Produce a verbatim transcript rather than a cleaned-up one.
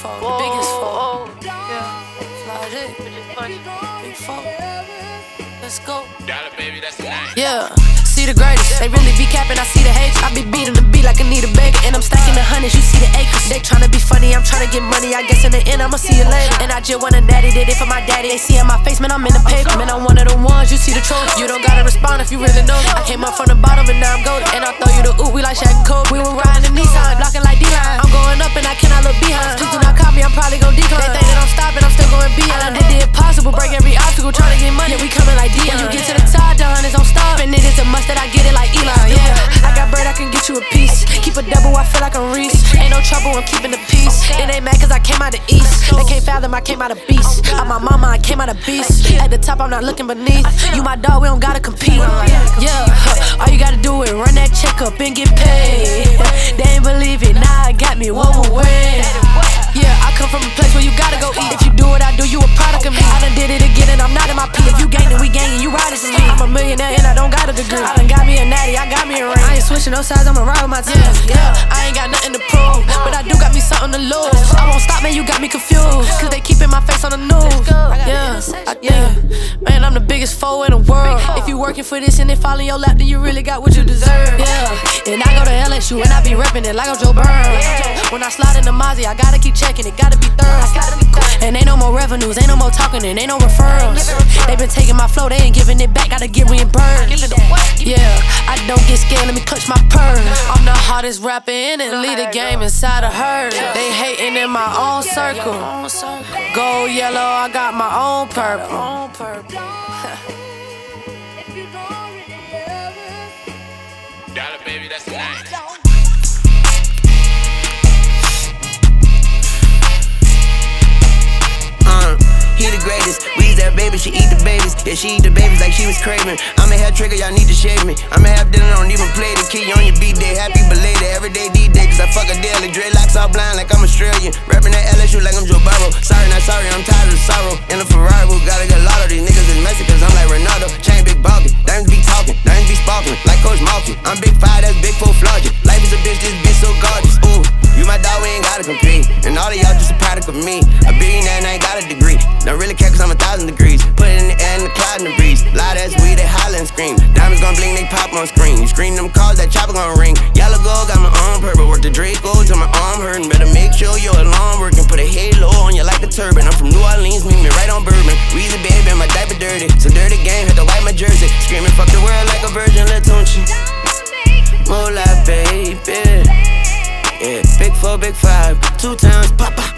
four, the biggest four. Yeah, fly it, big four. Let's go. Dollar baby, that's the name. Yeah, see the greatest. They really be capping, I see the haters. I be beating the beat like I need a baker. And I'm stacking the hundreds, you see the acres. They tryna be funny, I'm tryna get money. I guess in the end, I'ma see you later. And I just want a daddy, did it for my daddy. They see in my face, man, I'm in the paper. Man, I'm one of the ones, you see the truth. You don't gotta respond if you really know. I came up from the bottom and now I'm golden. And I throw you the oop, we like Shaq and Kobe. We were riding the Nissan, blocking like D-Line. I'm going up and I cannot look behind. Please do not copy, I'm probably gon' decline. They think that I'm stopping, I'm still going beyond. I did the impossible, break every obstacle, tryna get money. Yeah, we coming like Dion. When you get to the top, the hunters don't stop. And it is a must that I get it like Elon. Yeah, I got bread, I can get you a piece. Keep a double, I feel like I'm Reese. Ain't no trouble, I'm keeping the peace. It ain't mad cause I came out the east. They can't fathom, I came out of beast. I'm my mama, I came out of beast. At the top, I'm not looking beneath. You my dog, we don't gotta compete. Yeah, all you gotta do is run that check up and get paid. They ain't believe it, now I got me one more way. Yeah, I come from a place where you gotta go eat. If you do what I do, you a product of me. I done did it again and I'm not in my P. If you gangin', we gangin', you riding for me. I'm a millionaire and I don't got a degree. I done got me a natty, I got me a ring. I ain't switching no sides, I'ma ride with my team. Yeah, I ain't got nothing to prove, but I do got me something to lose. I won't stop, man, you got me confused. Cause they keepin' my face on the news. Yeah, I think, man, I'm the biggest foe in the world. If you working for this and they fall in your lap, then you really got what you deserve. Yeah, and I go to L S U and I be reppin' it like I'm Joe Burns. When I slide in the Mozzie, I gotta keep checking it, gotta be thorough. And ain't no more revenues, ain't no more talking, and ain't no referrals. They been taking my flow, they ain't giving it back, gotta get reimbursed. Yeah, I don't get scared, let me clutch my purse. I'm the hardest rapper in it, lead the game inside of her. They hating in my own circle. Gold, yellow, I got my own purple. Dollar baby, that's the name. He the greatest, we's that baby, she eat the babies. Yeah, she eat the babies like she was craving. I'm a hair trigger, y'all need to shave me. I'm a half dinner, don't even play the key on your B-day. Happy belated, everyday D-day, cause I fuck a daily. Dreadlocks all blind like I'm Australian. Rapping that L S U like I'm Joe Burrow. Sorry, not sorry, I'm tired of the sorrow. In a Ferrari, we gotta get a lot of these niggas is messy, cause I'm like Ronaldo. Chain big bulky, diamonds be talking, diamonds be sparkling, like Coach Malky. I'm big five, that's big full flaugy. Life is a bitch, this bitch so gorgeous. Ooh, you my dog, we ain't gotta compete. And all of y'all just a product of me. A billionaire and I ain't got a degree. Don't really care cause I'm a thousand degrees. Put it in the air and the cloud in the breeze. Loud ass weed, they holler and scream. Diamonds gon' bling, they pop on screen. You screen them calls, that chopper gon' ring. Yellow gold, got my arm purple. Work the Draco till my arm hurtin'. Better make sure your alarm working. Put a halo on you like a turban. I'm from New Orleans, meet me right on Bourbon. Weezy baby, my diaper dirty. So dirty game, had to wipe my jersey. Screaming fuck the world like a virgin, let don't you? More like baby. Yeah, big four, big five. Two times, papa.